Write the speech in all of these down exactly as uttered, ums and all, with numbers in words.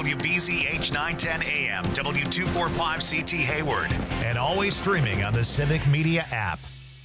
W B Z H nine ten A M, W two forty-five C T Hayward, and always streaming on the Civic Media app.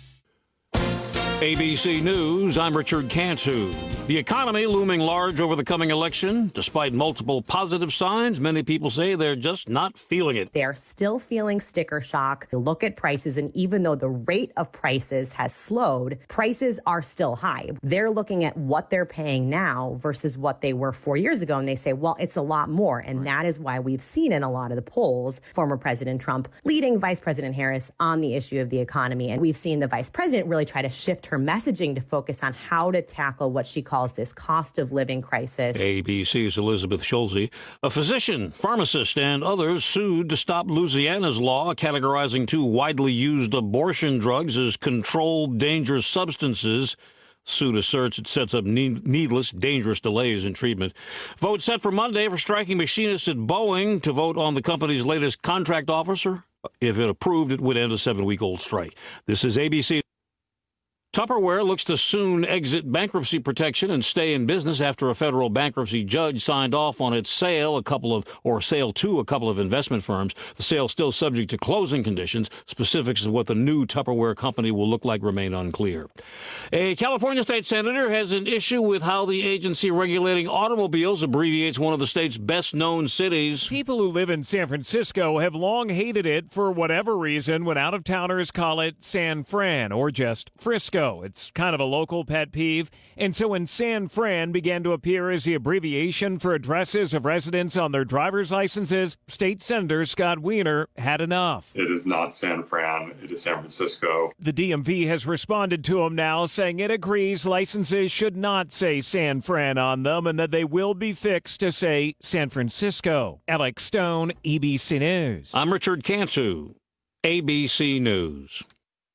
A B C News, I'm Richard Cantu. The economy looming large over the coming election. Despite multiple positive signs, many people say they're just not feeling it. They're still feeling sticker shock. You look at prices, and even though the rate of prices has slowed, prices are still high. They're looking at what they're paying now versus what they were four years ago, and they say, well, it's a lot more. And right. That is why we've seen in a lot of the polls former President Trump leading Vice President Harris on the issue of the economy. And we've seen the vice president really try to shift her messaging to focus on how to tackle what she calls this cost of living crisis. A B C's Elizabeth Schulze. A physician, pharmacist, and others sued to stop Louisiana's law categorizing two widely used abortion drugs as controlled dangerous substances. Suit asserts it sets up need- needless, dangerous delays in treatment. Vote set for Monday for striking machinists at Boeing to vote on the company's latest contract officer. If it approved, it would end a seven-week-old strike. This is A B C. Tupperware looks to soon exit bankruptcy protection and stay in business after a federal bankruptcy judge signed off on its sale, a couple of or sale to a couple of investment firms. The sale still subject to closing conditions. Specifics of what the new Tupperware company will look like remain unclear. A California state senator has an issue with how the agency regulating automobiles abbreviates one of the state's best-known cities. People who live in San Francisco have long hated it for whatever reason when out-of-towners call it San Fran or just Frisco. It's kind of a local pet peeve. And so when San Fran began to appear as the abbreviation for addresses of residents on their driver's licenses, State Senator Scott Wiener had enough. It is not San Fran. It is San Francisco. The D M V has responded to him now, saying it agrees licenses should not say San Fran on them and that they will be fixed to say San Francisco. Alex Stone, A B C News. I'm Richard Cantu, A B C News.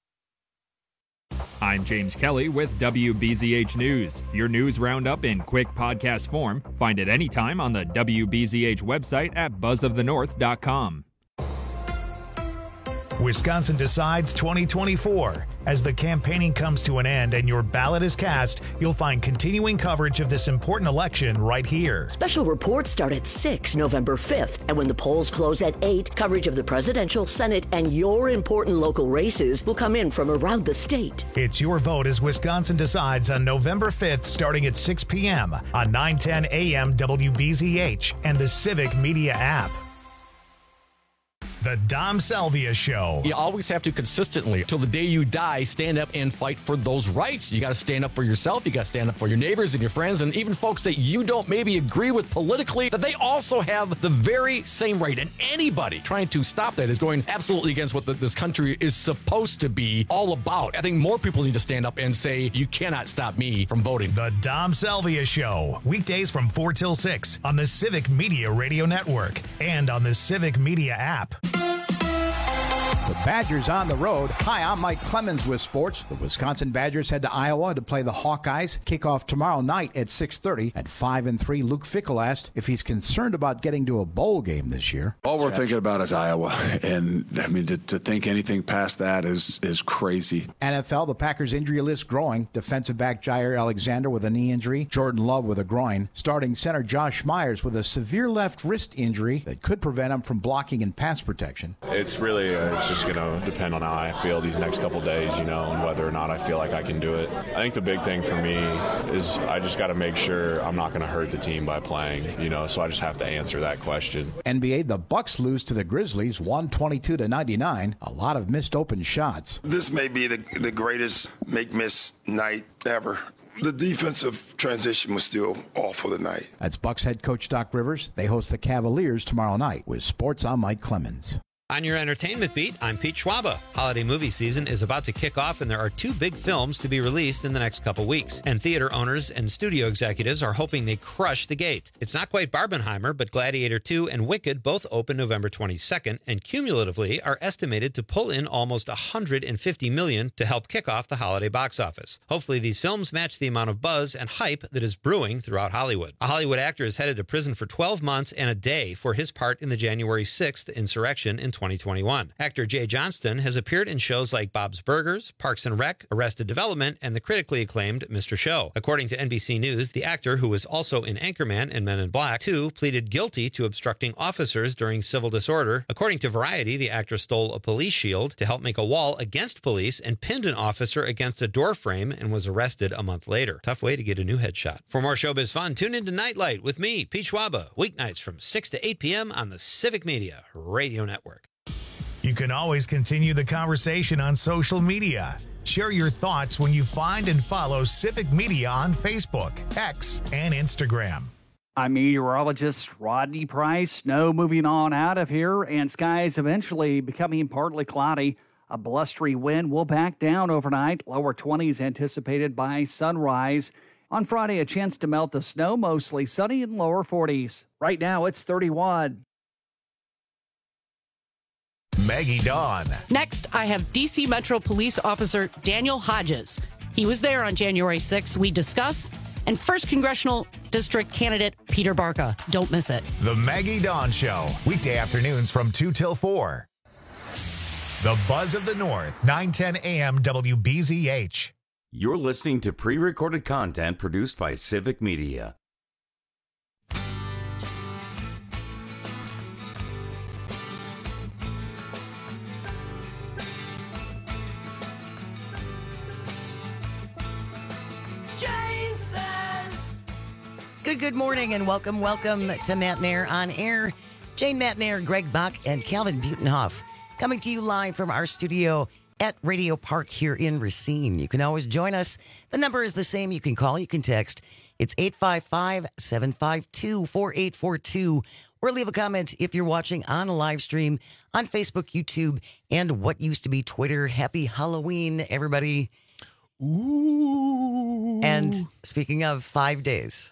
I'm James Kelly with W B Z H News. Your news roundup in quick podcast form. Find it anytime on the W B Z H website at buzz of the north dot com. Wisconsin Decides twenty twenty-four. As the campaigning comes to an end and your ballot is cast, you'll find continuing coverage of this important election right here. Special reports start at six, November fifth. And when the polls close at eight, coverage of the presidential, Senate, and your important local races will come in from around the state. It's your vote as Wisconsin Decides on November fifth, starting at six p.m. on nine ten A M W B Z H and the Civic Media app. The Dom Salvia Show. You always have to consistently, till the day you die, stand up and fight for those rights. You got to stand up for yourself. You got to stand up for your neighbors and your friends and even folks that you don't maybe agree with politically, that they also have the very same right. And anybody trying to stop that is going absolutely against what the, this country is supposed to be all about. I think more people need to stand up and say, you cannot stop me from voting. The Dom Salvia Show. Weekdays from four till six on the Civic Media Radio Network and on the Civic Media app. The Badgers on the road. Hi, I'm Mike Clemens with sports. The Wisconsin Badgers head to Iowa to play the Hawkeyes. Kickoff tomorrow night at six thirty. At five and three, Luke Fickell asked if he's concerned about getting to a bowl game this year. All we're thinking about is Iowa, and I mean to, to think anything past that is is crazy. N F L, the Packers injury list growing. Defensive back Jair Alexander with a knee injury. Jordan Love with a groin. Starting center Josh Myers with a severe left wrist injury that could prevent him from blocking and pass protection. It's really uh, it's just going to depend on how I feel these next couple days, you know, and whether or not I feel like I can do it. I think the big thing for me is I just got to make sure I'm not going to hurt the team by playing, you know, so I just have to answer that question. N B A, the Bucks lose to the Grizzlies one twenty-two to ninety-nine. A lot of missed open shots. This may be the, the greatest make-miss night ever. The defensive transition was still awful tonight. That's Bucks head coach Doc Rivers. They host the Cavaliers tomorrow night. With sports, I'm Mike Clemens. On your entertainment beat, I'm Pete Schwaba. Holiday movie season is about to kick off, and there are two big films to be released in the next couple weeks. And theater owners and studio executives are hoping they crush the gate. It's not quite Barbenheimer, but Gladiator two and Wicked both open November twenty-second, and cumulatively are estimated to pull in almost one hundred fifty million dollars to help kick off the holiday box office. Hopefully these films match the amount of buzz and hype that is brewing throughout Hollywood. A Hollywood actor is headed to prison for twelve months and a day for his part in the January sixth insurrection in twenty twenty-one. Actor Jay Johnston has appeared in shows like Bob's Burgers, Parks and Rec, Arrested Development, and the critically acclaimed Mister Show. According to N B C News, the actor, who was also in Anchorman and Men in Black two, pleaded guilty to obstructing officers during civil disorder. According to Variety, the actor stole a police shield to help make a wall against police and pinned an officer against a door frame and was arrested a month later. Tough way to get a new headshot. For more showbiz fun, tune into Nightlight with me, Pete Schwaba, weeknights from six to eight p.m. on the Civic Media Radio Network. You can always continue the conversation on social media. Share your thoughts when you find and follow Civic Media on Facebook, X, and Instagram. I'm meteorologist Rodney Price. Snow moving on out of here, and skies eventually becoming partly cloudy. A blustery wind will back down overnight. Lower twenties anticipated by sunrise. On Friday, a chance to melt the snow, mostly sunny in lower forties. Right now, it's thirty-one. Maggie Dawn. Next, I have D C Metro Police Officer Daniel Hodges. He was there on January sixth. We discuss. And first Congressional District candidate Peter Barca. Don't miss it. The Maggie Dawn Show. Weekday afternoons from two till four. The Buzz of the North, nine ten a.m. W B Z H. You're listening to pre-recorded content produced by Civic Media. Good, good morning and welcome, welcome to Matt Nair on Air. Jane Matt Nair, Greg Bach, and Calvin Butenhoff coming to you live from our studio at Radio Park here in Racine. You can always join us. The number is the same. You can call, you can text. It's eight five five, seven five two, four eight four two. Or leave a comment if you're watching on a live stream on Facebook, YouTube, and what used to be Twitter. Happy Halloween, everybody. Ooh. And speaking of five days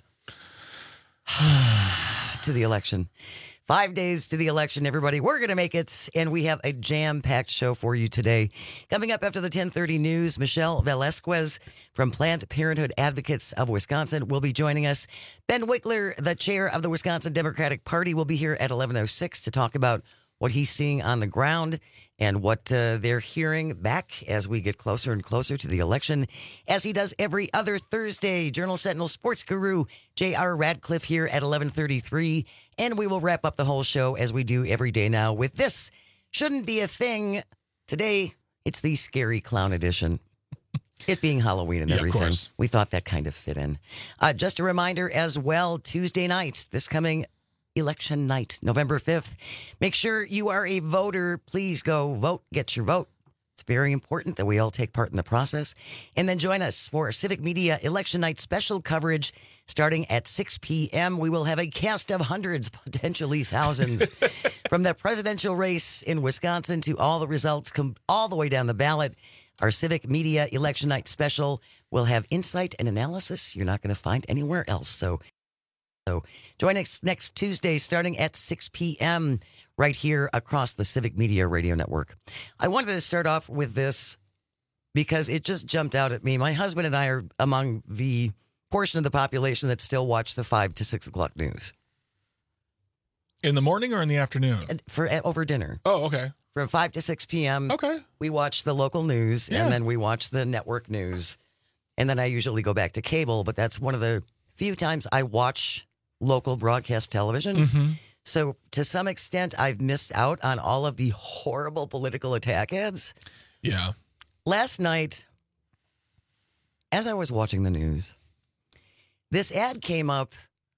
to the election. Five days to the election, everybody. We're going to make it, and we have a jam-packed show for you today. Coming up after the ten thirty news, Michelle Velasquez from Planned Parenthood Advocates of Wisconsin will be joining us. Ben Wickler, the chair of the Wisconsin Democratic Party, will be here at eleven oh six to talk about what he's seeing on the ground and what uh, they're hearing back as we get closer and closer to the election, as he does every other Thursday. Journal Sentinel sports guru J R Radcliffe here at eleven thirty-three, and we will wrap up the whole show as we do every day now with This Shouldn't Be a Thing. Today, it's the Scary Clown edition. It being Halloween and yeah, everything, we thought that kind of fit in. Uh, just a reminder as well, Tuesday nights, this coming election night, November fifth. Make sure you are a voter. Please go vote. Get your vote. It's very important that we all take part in the process. And then join us for Civic Media Election Night special coverage starting at six p.m. We will have a cast of hundreds, potentially thousands, from the presidential race in Wisconsin to all the results come all the way down the ballot. Our Civic Media Election Night special will have insight and analysis you're not going to find anywhere else. So So join us next Tuesday starting at six p.m. right here across the Civic Media Radio Network. I wanted to start off with this because it just jumped out at me. My husband and I are among the portion of the population that still watch the five to six o'clock news. In the morning or in the afternoon? For over dinner. Oh, okay. From five to six p.m. Okay. We watch the local news, Yeah. and then we watch the network news. And then I usually go back to cable, but that's one of the few times I watch local broadcast television. Mm-hmm. So to some extent, I've missed out on all of the horrible political attack ads. Yeah. Last night, as I was watching the news, this ad came up.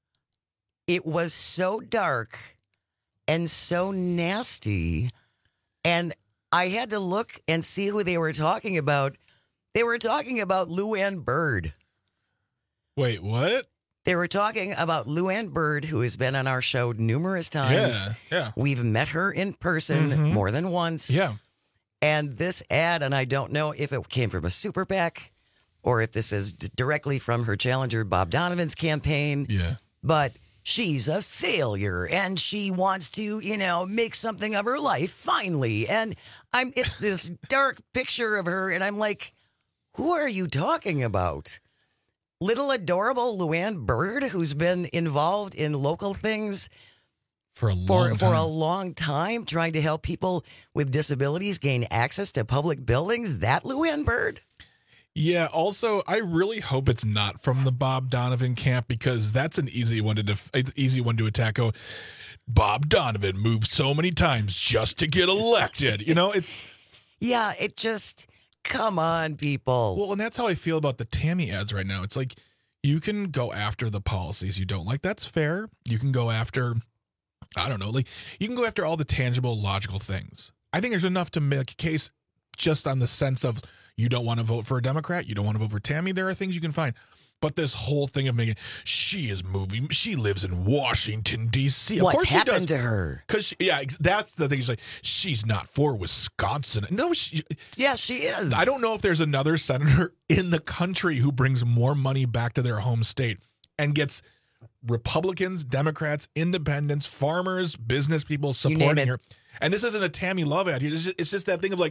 It was so dark and so nasty. And I had to look and see who they were talking about. They were talking about Luann Byrd. Wait, what? They were talking about Luann Byrd, who has been on our show numerous times. Yeah, yeah. We've met her in person Mhm. more than once. Yeah. And this ad, and I don't know if it came from a super PAC or if this is d- directly from her challenger, Bob Donovan's campaign. Yeah. But she's a failure and she wants to, you know, make something of her life finally. And I'm it's this dark picture of her, and I'm like, who are you talking about? Little adorable Luann Byrd, who's been involved in local things For a long for, time. For a long time, trying to help people with disabilities gain access to public buildings. That Luann Byrd? Yeah, also, I really hope it's not from the Bob Donovan camp, because that's an easy one to def- easy one to attack. Oh, Bob Donovan moved so many times just to get elected. You know, it's... Yeah, it just... Come on, people. Well, and that's how I feel about the Tammy ads right now. It's like, you can go after the policies you don't like. That's fair. You can go after... I don't know, like you can go after all the tangible, logical things. I think there's enough to make a case just on the sense of you don't want to vote for a Democrat, you don't want to vote for Tammy. There are things you can find. But this whole thing of making, she is moving, she lives in Washington, D C. Of What's course happened she does. to her? Because, yeah, that's the thing. She's like, she's not for Wisconsin. No, she, yeah, she is. I don't know if there's another senator in the country who brings more money back to their home state and gets Republicans, Democrats, independents, farmers, business people supporting her. And this isn't a Tammy Love ad. It's just, it's just that thing of like,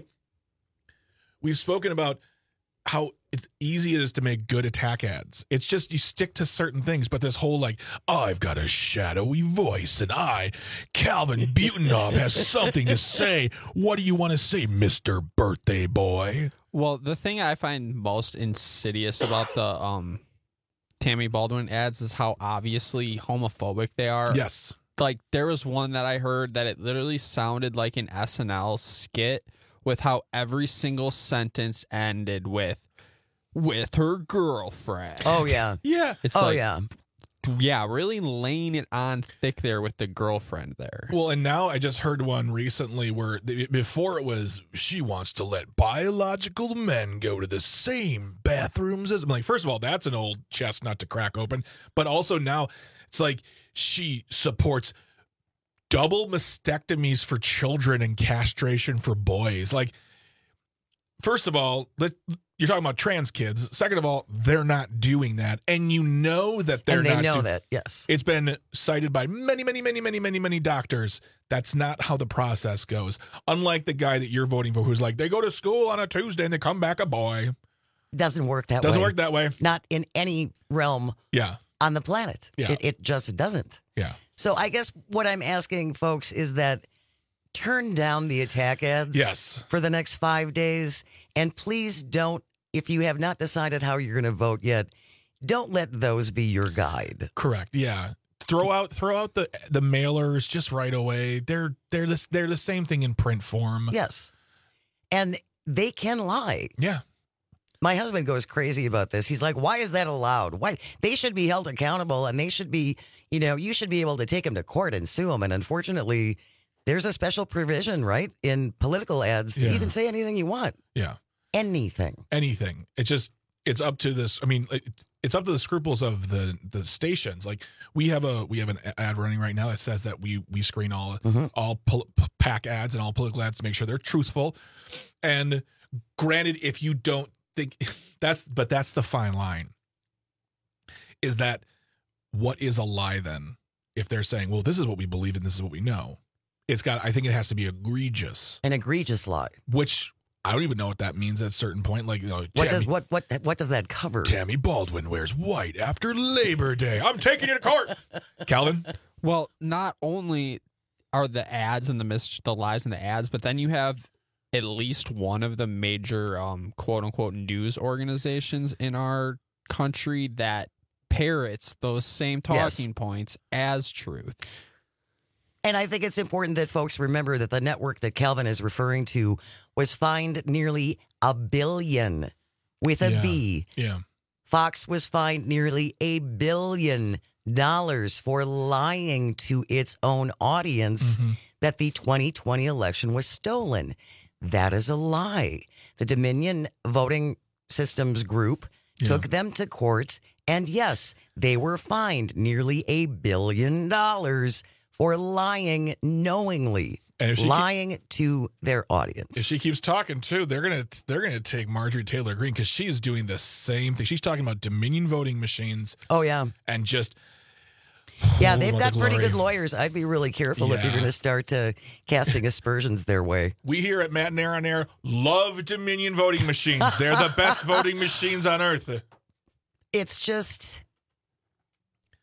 we've spoken about how it's easy it is to make good attack ads. It's just you stick to certain things, but this whole like, I've got a shadowy voice and I, Calvin Butenhoff, has something to say. What do you want to say, Mister Birthday Boy? Well, the thing I find most insidious about the um, Tammy Baldwin ads is how obviously homophobic they are. Yes. Like, there was one that I heard that it literally sounded like an S N L skit with how every single sentence ended with, with her girlfriend. Oh, yeah. Yeah. It's oh, like, yeah. Yeah, really laying it on thick there with the girlfriend there. Well, and now I just heard one recently where th- before it was, she wants to let biological men go to the same bathrooms as... I'm like, first of all, that's an old chestnut to crack open. But also now it's like she supports double mastectomies for children and castration for boys. Like, first of all, let, you're talking about trans kids. Second of all, they're not doing that. And you know that they're and they not know do- that, yes. It's been cited by many, many, many, many, many, many doctors. That's not how the process goes. Unlike the guy that you're voting for who's like, they go to school on a Tuesday and they come back a boy. Doesn't work that Doesn't way. work that way. Not in any realm Yeah. on the planet. Yeah. It, it just doesn't. Yeah. So I guess what I'm asking folks is that turn down the attack ads Yes. for the next five days. And please don't, if you have not decided how you're going to vote yet, don't let those be your guide. Correct. Yeah. Throw out throw out the the mailers just right away. They're they're the, they're the same thing in print form. Yes. And they can lie. Yeah. My husband goes crazy about this. He's like, why is that allowed? Why they should be held accountable and they should be, you know, you should be able to take them to court and sue them. And unfortunately, there's a special provision, right, in political ads that Yeah. you can say anything you want. Yeah. Anything. Anything. It's just it's up to this. I mean, it, it's up to the scruples of the the stations. Like we have a we have an ad running right now that says that we we screen all Mm-hmm. all pol- PAC ads and all political ads to make sure they're truthful. And granted, if you don't think that's but that's the fine line. Is that what is a lie then? If they're saying, well, this is what we believe and this is what we know, it's got. I think it has to be egregious. An egregious lie. Which I don't even know what that means at a certain point. Like, you know, What Tammy, does what what what does that cover? Tammy Baldwin wears white after Labor Day. I'm taking you to court, Calvin. Well, not only are the ads and the mis- the lies in the ads, but then you have at least one of the major um, quote unquote news organizations in our country that parrots those same talking Yes. points as truth. And I think it's important that folks remember that the network that Calvin is referring to was fined nearly a billion with a Yeah. B. Yeah. Fox was fined nearly a billion dollars for lying to its own audience Mm-hmm. that the twenty twenty election was stolen. That is a lie. The Dominion Voting Systems Group Yeah. took them to court, and yes, they were fined nearly a billion dollars for lying knowingly, And if she lying to their audience. If she keeps talking too, they're gonna they're gonna take Marjorie Taylor Greene because she's doing the same thing. She's talking about Dominion voting machines. Oh yeah, and just yeah, oh, they've what got the pretty glory. good lawyers. I'd be really careful if you're Yeah. going to start uh, casting aspersions their way. We here at Matt and Air on Air love Dominion voting machines. They're the best voting machines on earth. It's just,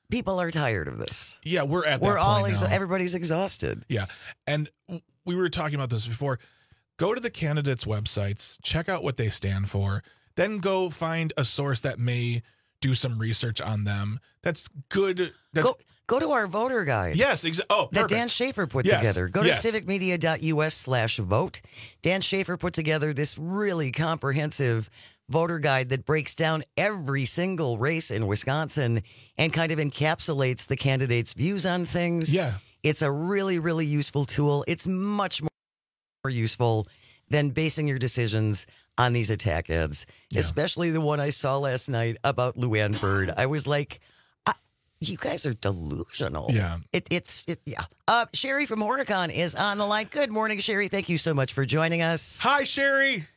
people are tired of this. Yeah, we're at that We're all, point exa- now. everybody's exhausted. Yeah. And we were talking about this before. Go to the candidates' websites, check out what they stand for, then go find a source that may do some research on them. That's good. That's Go, go to our voter guide. Yes, exactly. Oh, that perfect. Dan Schaefer put Yes, together. Go to yes. civicmedia.us slash vote. Dan Schaefer put together this really comprehensive voter guide that breaks down every single race in Wisconsin and kind of encapsulates the candidates' views on things. Yeah. It's a really, really useful tool. It's much more useful than basing your decisions on these attack ads, Yeah. especially the one I saw last night about Luann Bird. I was like, I, you guys are delusional. Yeah. It, it's, it, yeah. Uh, Sherry from Horicon is on the line. Good morning, Sherry. Thank you so much for joining us. Hi, Sherry.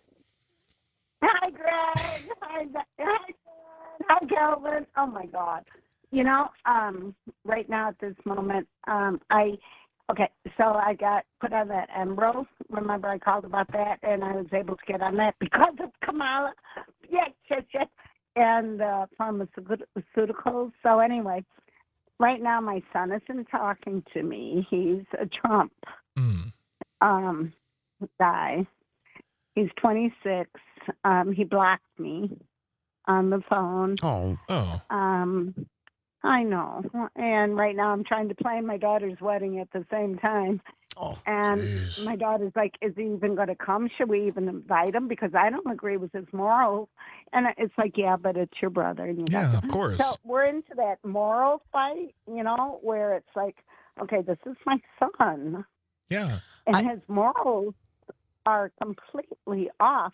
Hi, Greg. Hi, Be- hi, Jen. Hi, Calvin. Oh my God. You know, um, right now at this moment, um, I okay. So I got put on that Enbrel. Remember, I called about that, and I was able to get on that because of Kamala. Yeah, yes, yes. And uh, pharmaceuticals. So anyway, right now my son isn't talking to me. He's a Trump Mm. um, guy. He's twenty-six. Um, he blocked me on the phone. Oh. Oh. Um, I know. And right now I'm trying to plan my daughter's wedding at the same time. Oh, and geez. my daughter's like, is he even going to come? Should we even invite him? Because I don't agree with his morals. And it's like, yeah, but it's your brother. And you Yeah, have to- of course. So we're into that moral fight, you know, where it's like, okay, this is my son. Yeah. And I- his morals are completely off.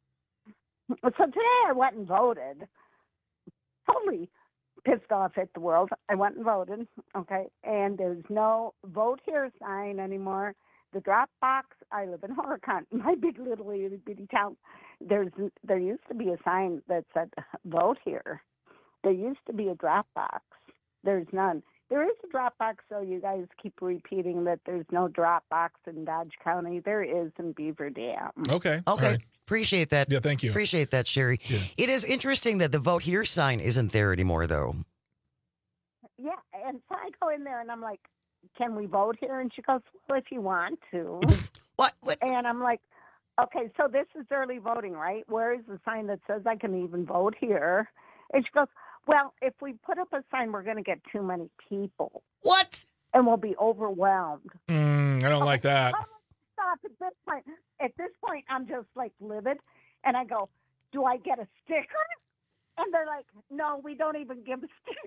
So today I went and voted. Totally pissed off at the world. I went and voted, okay, and there's no vote here sign anymore. The drop box, I live in Horicon, my big little itty bitty town. There's there used to be a sign that said vote here. There used to be a drop box. There's none. There is a drop box, so you guys keep repeating that there's no drop box in Dodge County. There is in Beaver Dam. Okay. All Okay. right. Appreciate that. Yeah, thank you. Appreciate that, Sherry. Yeah. It is interesting that the vote here sign isn't there anymore, though. Yeah, and so I go in there and I'm like, can we vote here? And she goes, well, if you want to. What? What? And I'm like, okay, so this is early voting, right? Where is the sign that says I can even vote here? And she goes, well, if we put up a sign, we're going to get too many people. What? And we'll be overwhelmed. Mm, I don't like that. Oh, stop at this point. At this point, I'm just like livid. And I go, do I get a sticker? And they're like, no, we don't even give stickers.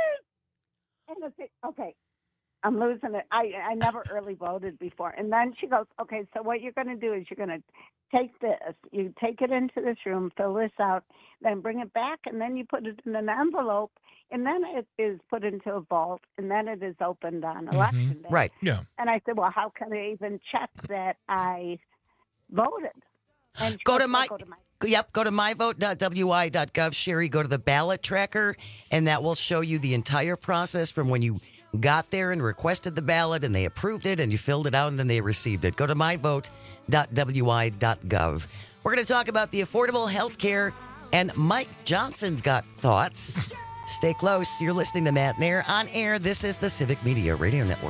And I say, okay, I'm losing it. I, I never early voted before. And then she goes, okay, so what you're going to do is you're going to take this, you take it into this room, fill this out, then bring it back, and then you put it in an envelope, and then it is put into a vault, and then it is opened on election day. Right. Yeah. And I said, well, how can I even check that I voted? And she Go goes, to my, "Well, go to my yep, go to my vote dot w i dot gov, Sherry, go to the ballot tracker, and that will show you the entire process from when you got there and requested the ballot and they approved it and you filled it out and then they received it. Go to my vote dot w i dot gov. We're going to talk about the affordable health care, and Mike Johnson's got thoughts. Stay close. You're listening to Matt Nair on air. This is the Civic Media Radio Network.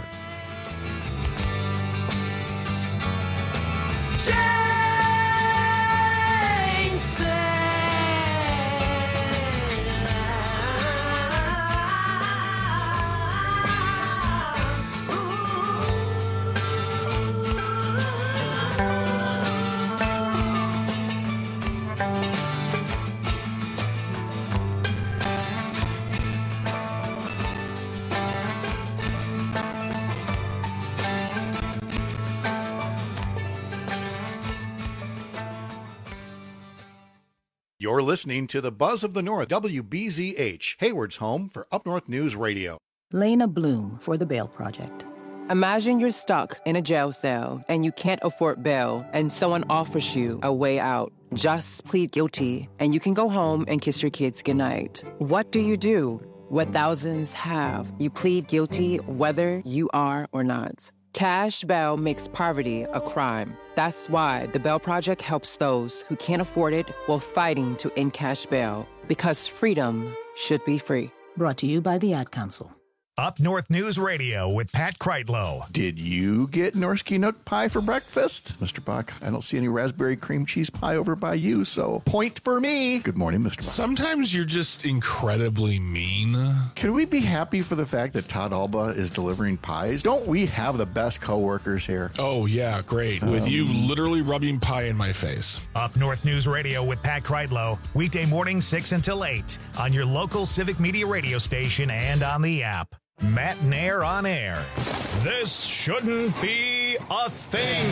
You're listening to the Buzz of the North, W B Z H, Hayward's home for Up North News Radio. Lena Bloom for the Bail Project. Imagine you're stuck in a jail cell and you can't afford bail and someone offers you a way out. Just plead guilty and you can go home and kiss your kids goodnight. What do you do? What thousands have. You plead guilty whether you are or not. Cash bail makes poverty a crime. That's why the Bail Project helps those who can't afford it while fighting to end cash bail. Because freedom should be free. Brought to you by the Ad Council. Up North News Radio with Pat Kreitlow. Did you get Norsky Nook pie for breakfast? Mister Bach, I don't see any raspberry cream cheese pie over by you, so point for me. Good morning, Mister Bach. Sometimes you're just incredibly mean. Can we be happy for the fact that Todd Alba is delivering pies? Don't we have the best coworkers here? Oh, yeah, great. With um, you literally rubbing pie in my face. Up North News Radio with Pat Kreitlow. Weekday morning, six until eight on your local Civic Media radio station and on the app. Matt Nair on air. This shouldn't be a thing.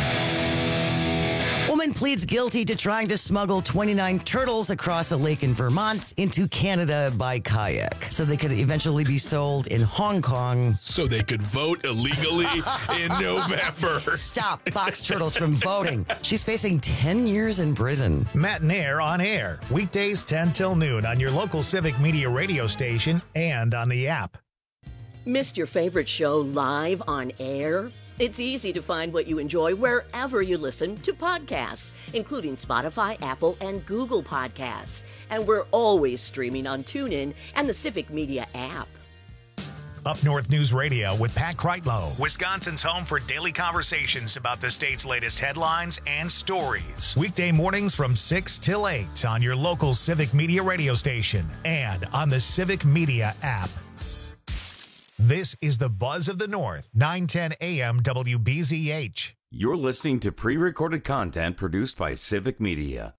Woman pleads guilty to trying to smuggle twenty-nine turtles across a lake in Vermont into Canada by kayak so they could eventually be sold in Hong Kong. So they could vote illegally in November. Stop box turtles from voting. She's facing ten years in prison. Matt Nair on air. Weekdays ten till noon on your local Civic Media radio station and on the app. Missed your favorite show live on air? It's easy to find what you enjoy wherever you listen to podcasts, including Spotify, Apple, and Google Podcasts. And we're always streaming on TuneIn and the Civic Media app. Up North News Radio with Pat Kreitlow, Wisconsin's home for daily conversations about the state's latest headlines and stories. Weekday mornings from six till eight on your local Civic Media radio station and on the Civic Media app. This is the Buzz of the North, nine ten A M W B Z H. You're listening to pre-recorded content produced by Civic Media.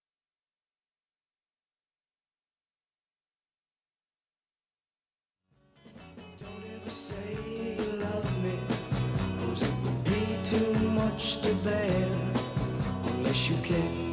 Don't ever say you love me, 'cause it would be too much to bear unless you can.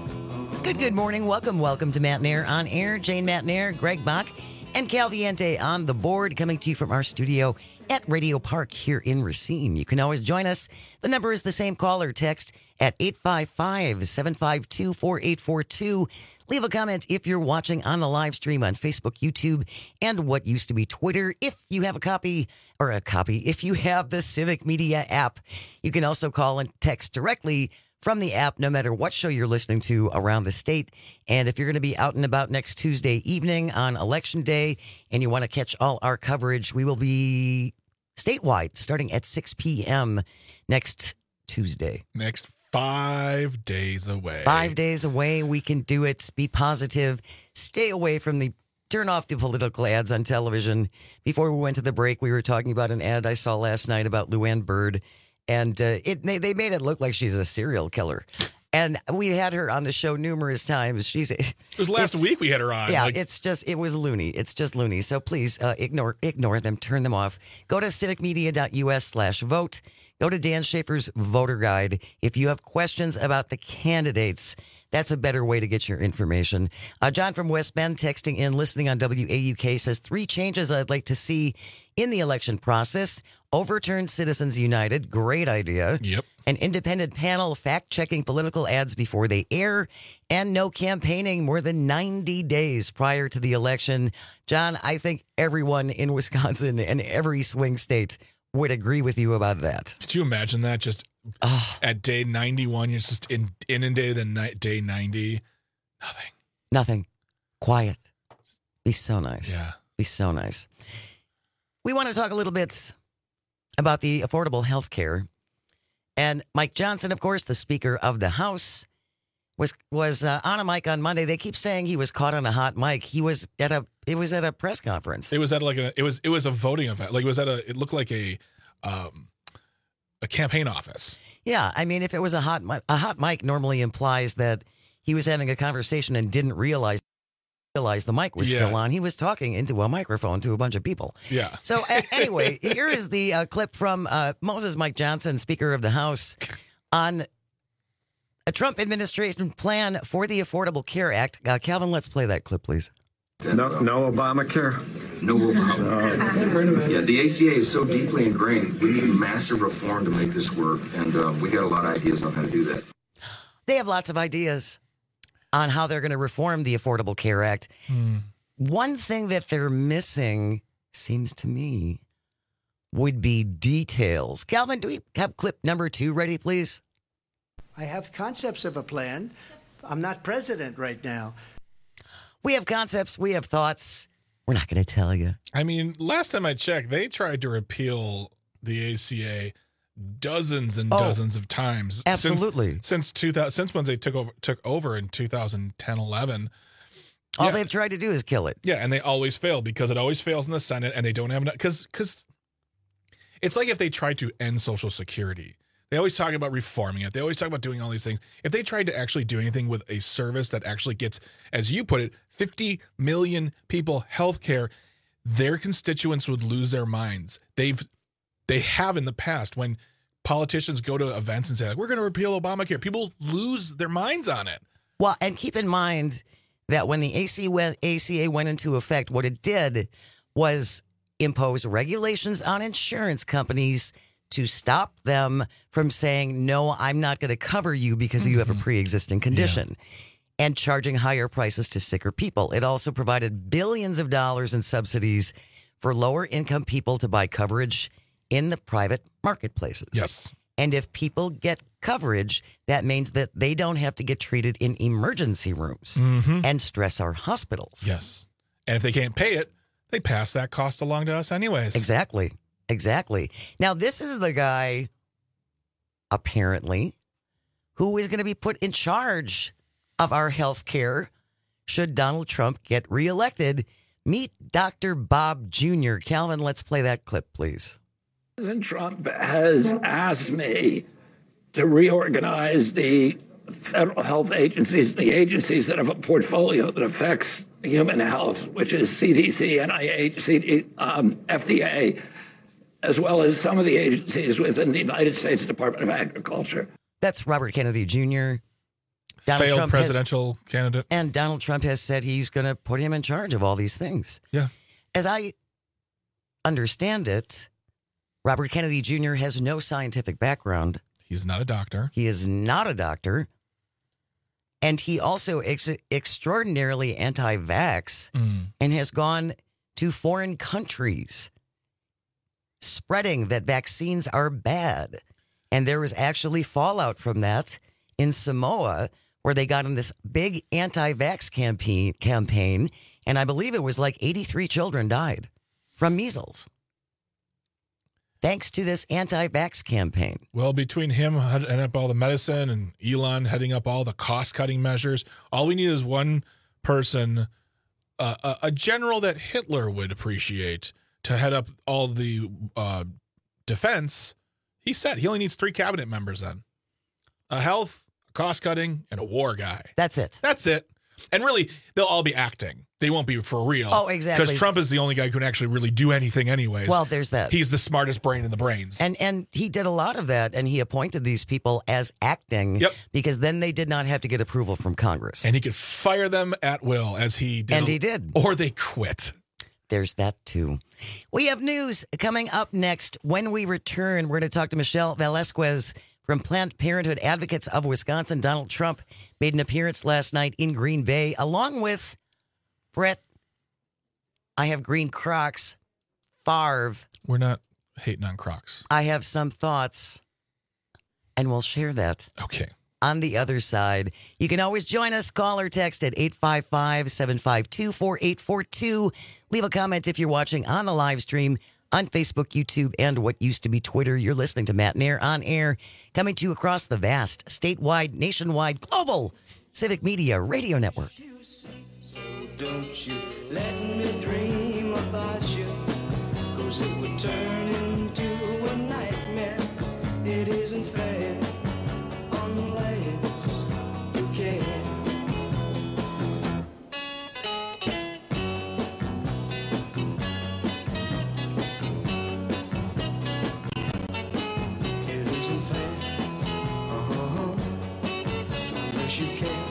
Good, good morning. Welcome, welcome to Matt Nair on air. Jane Matt Nair, Greg Bach, and Cal Viente on the board, coming to you from our studio at Radio Park here in Racine. You can always join us. The number is the same. Call or text at eight five five, seven five two, four eight four two. Leave a comment if you're watching on the live stream on Facebook, YouTube, and what used to be Twitter. If you have a copy, or a copy, if you have the Civic Media app, you can also call and text directly from the app, no matter what show you're listening to around the state. And if you're going to be out and about next Tuesday evening on Election Day and you want to catch all our coverage, we will be statewide starting at six p.m. next Tuesday. Next five days away. Five days away. We can do it. Be positive. Stay away from the turn off the political ads on television. Before we went to the break, we were talking about an ad I saw last night about Luann Byrd. And uh, it they, they made it look like she's a serial killer. And we had her on the show numerous times. She's It was last week we had her on. Yeah, like, it's just, it was loony. It's just loony. So please uh, ignore ignore them. Turn them off. Go to civicmedia.us slash vote. Go to Dan Schaefer's voter guide. If you have questions about the candidates, that's a better way to get your information. Uh, John from West Bend texting in, listening on W A U K, says three changes I'd like to see in the election process. Overturn Citizens United. Great idea. Yep. An independent panel fact-checking political ads before they air, and no campaigning more than ninety days prior to the election. John, I think everyone in Wisconsin and every swing state would agree with you about that. Did you imagine that? Just oh. At day ninety-one, you're just in, inundated in day ninety. Nothing. Nothing. Quiet. Be so nice. Yeah. Be so nice. We want to talk a little bit about the affordable health care. And Mike Johnson, of course, the Speaker of the House, was was uh, on a mic on Monday. They keep saying he was caught on a hot mic. He was at a it was at a press conference. It was at like a it was it was a voting event. Like it was at a it looked like a um a campaign office. Yeah, I mean, if it was a hot mi- a hot mic, normally implies that he was having a conversation and didn't realize realize the mic was Yeah. still on. He was talking into a microphone to a bunch of people. Yeah. So a- anyway, here is the uh, clip from uh, Moses Mike Johnson, Speaker of the House, on a Trump administration plan for the Affordable Care Act. Uh, Calvin, let's play that clip, please. No, no Obamacare. No Obamacare. Yeah, the A C A is so deeply ingrained. We need massive reform to make this work, and uh, we got a lot of ideas on how to do that. They have lots of ideas on how they're going to reform the Affordable Care Act. Hmm. One thing that they're missing, seems to me, would be details. Calvin, do we have clip number two ready, please? I have concepts of a plan. I'm not president right now. We have concepts, we have thoughts. We're not going to tell you. I mean, last time I checked, they tried to repeal the A C A dozens and Oh, dozens of times. absolutely. Since, since two thousand, since when they took over took over in two thousand ten, eleven. All Yeah. they've tried to do is kill it. Yeah, and they always fail because it always fails in the Senate, and they don't have enough. Because because it's like if they tried to end Social Security. They always talk about reforming it. They always talk about doing all these things. If they tried to actually do anything with a service that actually gets, as you put it, fifty million people health care, their constituents would lose their minds. They've They have in the past when politicians go to events and say, like, we're going to repeal Obamacare. People lose their minds on it. Well, and keep in mind that when the A C A went into effect, what it did was impose regulations on insurance companies to stop them from saying, no, I'm not going to cover you because you have a pre-existing condition, and charging higher prices to sicker people. It also provided billions of dollars in subsidies for lower income people to buy coverage in the private marketplaces. Yes. And if people get coverage, that means that they don't have to get treated in emergency rooms Mm-hmm. and stress our hospitals. Yes. And if they can't pay it, they pass that cost along to us anyways. Exactly. Exactly. Now, this is the guy, apparently, who is going to be put in charge of our health care should Donald Trump get reelected. Meet Doctor Bob Junior Calvin, let's play that clip, please. President Trump has asked me to reorganize the federal health agencies, the agencies that have a portfolio that affects human health, which is C D C, N I H, C D, um, F D A, as well as some of the agencies within the United States Department of Agriculture. That's Robert Kennedy Junior Donald Failed Trump presidential has, candidate. And Donald Trump has said he's going to put him in charge of all these things. Yeah. As I understand it, Robert Kennedy Junior has no scientific background. He's not a doctor. He is not a doctor. And he also ex- extraordinarily anti-vax Mm. and has gone to foreign countries spreading that vaccines are bad. And there was actually fallout from that in Samoa, where they got in this big anti-vax campaign, campaign, and I believe it was like eighty-three children died from measles. Thanks to this anti-vax campaign. Well, between him heading up all the medicine and Elon heading up all the cost-cutting measures, all we need is one person, uh, a, a general that Hitler would appreciate, to head up all the uh, defense. He said he only needs three cabinet members then. A health, a cost-cutting, and a war guy. That's it. That's it. And really, they'll all be acting. They won't be for real. Oh, exactly. Because Trump is the only guy who can actually really do anything anyways. Well, there's that. He's the smartest brain in the brains. And and he did a lot of that, and he appointed these people as acting Yep. because then they did not have to get approval from Congress. And he could fire them at will, as he did. And he did. Or they quit. There's that, too. We have news coming up next. When we return, we're going to talk to Michelle Velasquez from Planned Parenthood Advocates of Wisconsin. Donald Trump made an appearance last night in Green Bay, along with Brett, I have green Crocs, Favre. We're not hating on Crocs. I have some thoughts, and we'll share that. Okay. On the other side, you can always join us. Call or text at eight five five, seven five two, four eight four two. Leave a comment if you're watching on the live stream on Facebook, YouTube, and what used to be Twitter. You're listening to Matt Nair on air, coming to you across the vast, statewide, nationwide, global Civic Media Radio Network. So don't you let me dream about you, 'cause it would turn into a nightmare. It isn't fair unless you care. It isn't fair, uh-huh, unless you care.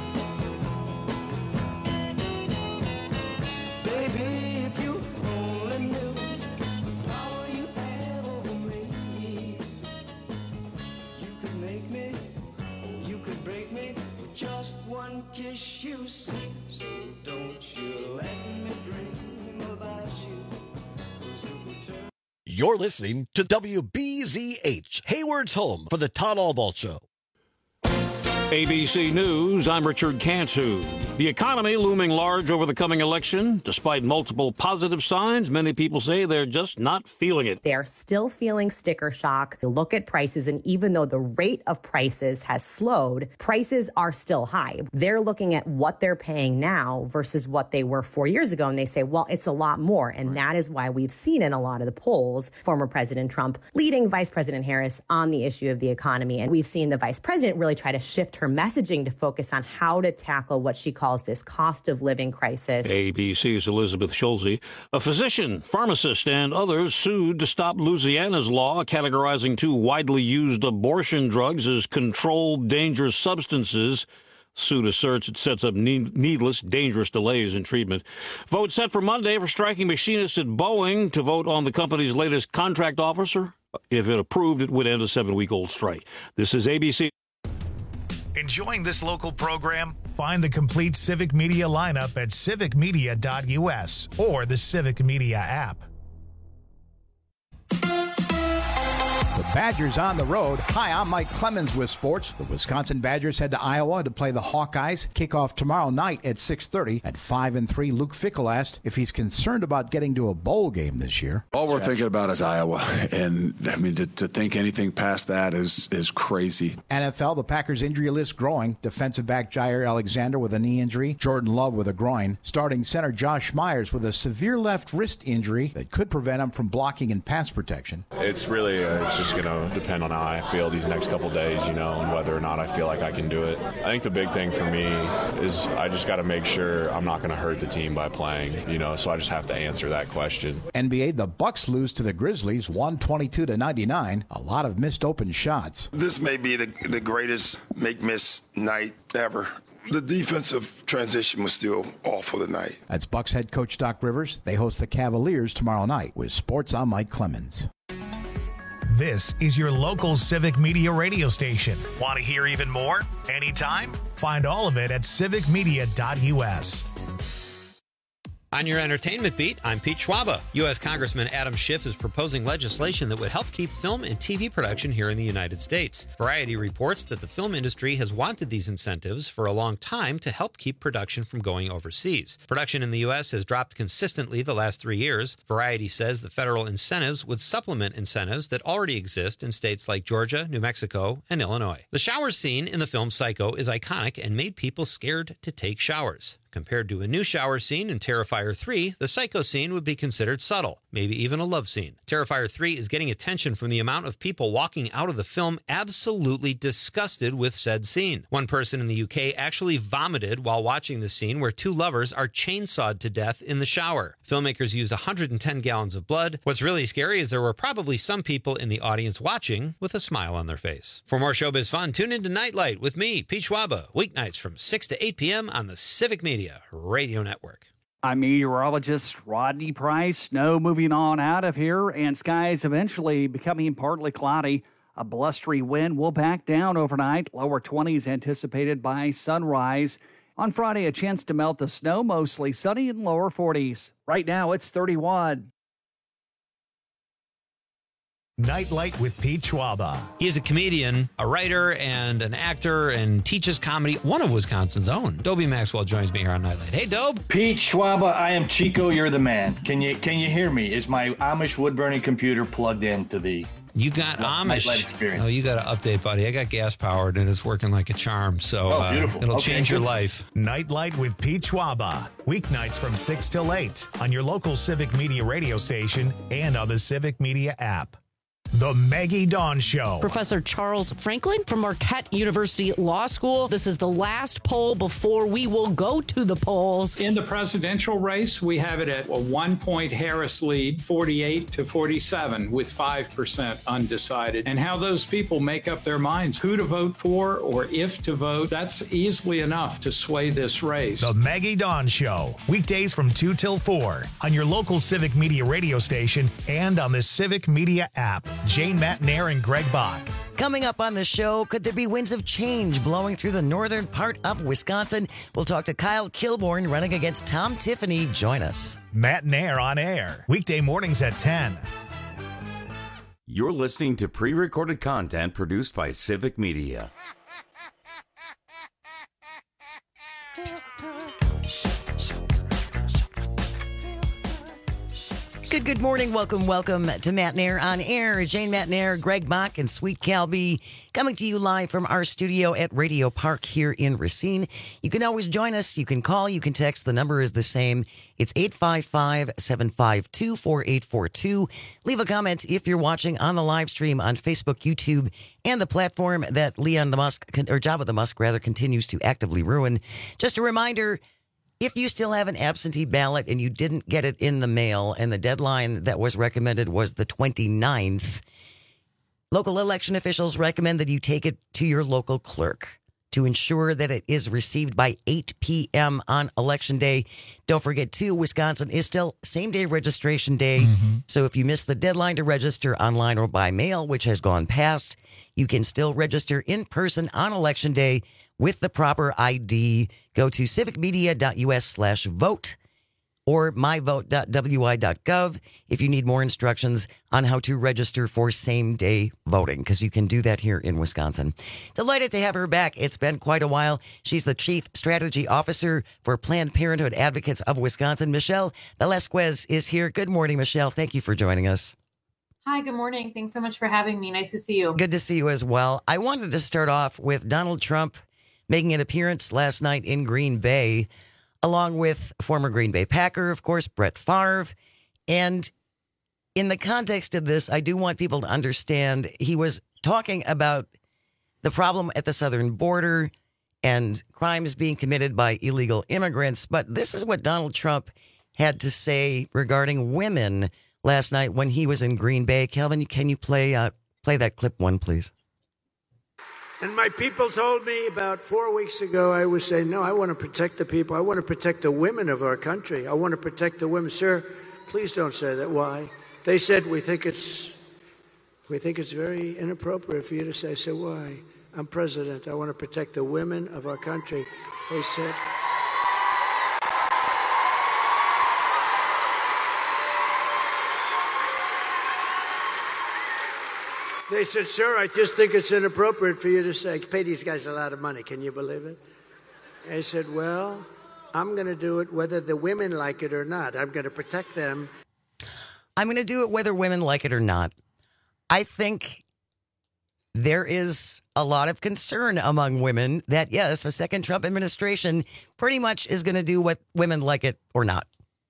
Baby, if you only knew the power you have over me, you could make me, you could break me with just one kiss, you see. So don't you let me dream about you, 'cause it will turn. You're listening to W B Z H, Hayward's home for the Todd Albaugh Show. A B C News, I'm Richard Kansu. The economy looming large over the coming election. Despite multiple positive signs, many people say they're just not feeling it. They're still feeling sticker shock. You look at prices, and even though the rate of prices has slowed, prices are still high. They're looking at what they're paying now versus what they were four years ago, and they say, well, it's a lot more. And right. that is why we've seen in a lot of the polls former President Trump leading Vice President Harris on the issue of the economy. And we've seen the vice president really try to shift her messaging to focus on how to tackle what she calls this cost of living crisis. A B C's Elizabeth Schulze. A physician, pharmacist, and others sued to stop Louisiana's law categorizing two widely used abortion drugs as controlled dangerous substances. Suit asserts it sets up needless, dangerous delays in treatment. Vote set for Monday for striking machinists at Boeing to vote on the company's latest contract officer. If it approved, it would end a seven-week-old strike. This is A B C. Enjoying this local program? Find the complete Civic Media lineup at civic media dot u s or the Civic Media app. The Badgers on the road. Hi, I'm Mike Clemens with sports. The Wisconsin Badgers head to Iowa to play the Hawkeyes. Kickoff tomorrow night at six thirty. At five and three, Luke Fickell asked if he's concerned about getting to a bowl game this year. All we're thinking about is Iowa, and I mean to, to think anything past that is is crazy. N F L, the Packers injury list growing. Defensive back Jair Alexander with a knee injury. Jordan Love with a groin. Starting center Josh Myers with a severe left wrist injury that could prevent him from blocking and pass protection. It's really uh, it's just going to depend on how I feel these next couple days, you know, and whether or not I feel like I can do it. I think the big thing for me is I just got to make sure I'm not going to hurt the team by playing, you know, so I just have to answer that question. N B A, the Bucks lose to the Grizzlies one twenty-two to ninety-nine. A lot of missed open shots. This may be the, the greatest make-miss night ever. The defensive transition was still awful tonight. That's Bucks head coach Doc Rivers. They host the Cavaliers tomorrow night. With sports, I'm Mike Clemens. This is your local Civic Media radio station. Want to hear even more? Anytime? Find all of it at civic media dot u s. On your entertainment beat, I'm Pete Schwaba. U S Congressman Adam Schiff is proposing legislation that would help keep film and T V production here in the United States. Variety reports that the film industry has wanted these incentives for a long time to help keep production from going overseas. Production in the U S has dropped consistently the last three years. Variety says the federal incentives would supplement incentives that already exist in states like Georgia, New Mexico, and Illinois. The shower scene in the film Psycho is iconic and made people scared to take showers. Compared to a new shower scene in Terrifier three, the Psycho scene would be considered subtle, maybe even a love scene. Terrifier three is getting attention from the amount of people walking out of the film absolutely disgusted with said scene. One person in the U K actually vomited while watching the scene where two lovers are chainsawed to death in the shower. Filmmakers used one hundred ten gallons of blood. What's really scary is there were probably some people in the audience watching with a smile on their face. For more showbiz fun, tune into Nightlight with me, Pete Schwaba, weeknights from six to eight p.m. on the Civic Media Radio Network. I'm meteorologist Rodney Price. Snow moving on out of here, and skies eventually becoming partly cloudy. A blustery wind will back down overnight. Lower twenties anticipated by sunrise. On Friday, a chance to melt the snow, mostly sunny in lower forties. Right now, it's thirty-one. Nightlight with Pete Schwaba. He is a comedian, a writer, and an actor, and teaches comedy. One of Wisconsin's own. Dobie Maxwell joins me here on Nightlight. Hey, Dobe. Pete Schwaba, I am Chico. You're the man. Can you can you hear me? Is my Amish wood burning computer plugged into the? You got Amish. Nightlight experience. Oh, you got to update, buddy. I got gas powered and it's working like a charm. So oh, beautiful. uh, it'll okay, change good. your life. Nightlight with Pete Schwaba. Weeknights from six till eight on your local Civic Media radio station and on the Civic Media app. The Maggie Dawn Show. Professor Charles Franklin from Marquette University Law School. This is the last poll before we will go to the polls. In the presidential race, we have it at a one-point Harris lead, forty-eight to forty-seven, with five percent undecided. And how those people make up their minds, who to vote for or if to vote, that's easily enough to sway this race. The Maggie Dawn Show. Weekdays from two till four on your local Civic Media radio station and on the Civic Media app. Jane Matnair and Greg Bach. Coming up on the show, could there be winds of change blowing through the northern part of Wisconsin? We'll talk to Kyle Kilborn running against Tom Tiffany. Join us. Matnair on air. Weekday mornings at ten. You're listening to pre-recorded content produced by Civic Media. Good, good morning. Welcome, welcome to Matt Nair on Air. Jane Matt Nair, Greg Mock, and Sweet Calby coming to you live from our studio at Radio Park here in Racine. You can always join us. You can call. You can text. The number is the same. It's eight five five, seven five two, four eight four two. Leave a comment if you're watching on the live stream on Facebook, YouTube, and the platform that Leon the Musk, or Jabba the Musk, rather, continues to actively ruin. Just a reminder, if you still have an absentee ballot and you didn't get it in the mail and the deadline that was recommended was the twenty-ninth, local election officials recommend that you take it to your local clerk to ensure that it is received by eight p.m. on Election Day. Don't forget, too, Wisconsin is still same-day registration day. Mm-hmm. So if you missed the deadline to register online or by mail, which has gone past, you can still register in person on Election Day with the proper I D. Go to civicmedia.us slash vote or myvote dot w i dot gov if you need more instructions on how to register for same-day voting, because you can do that here in Wisconsin. Delighted to have her back. It's been quite a while. She's the Chief Strategy Officer for Planned Parenthood Advocates of Wisconsin. Michelle Velasquez is here. Good morning, Michelle. Thank you for joining us. Hi, good morning. Thanks so much for having me. Nice to see you. Good to see you as well. I wanted to start off with Donald Trump making an appearance last night in Green Bay, along with former Green Bay Packer, of course, Brett Favre. And in the context of this, I do want people to understand he was talking about the problem at the southern border and crimes being committed by illegal immigrants. But this is what Donald Trump had to say regarding women last night when he was in Green Bay. Kelvin, can you play uh, play that clip one, please? And my people told me about four weeks ago, I was saying, no, I want to protect the people. I want to protect the women of our country. I want to protect the women. Sir, please don't say that. Why? They said, we think it's we think it's very inappropriate for you to say. I said, why? I'm president. I want to protect the women of our country. They said... They said, sir, I just think it's inappropriate for you to say, pay these guys a lot of money. Can you believe it? I said, well, I'm going to do it whether the women like it or not. I'm going to protect them. I'm going to do it whether women like it or not. I think there is a lot of concern among women that, yes, a second Trump administration pretty much is going to do what women like it or not.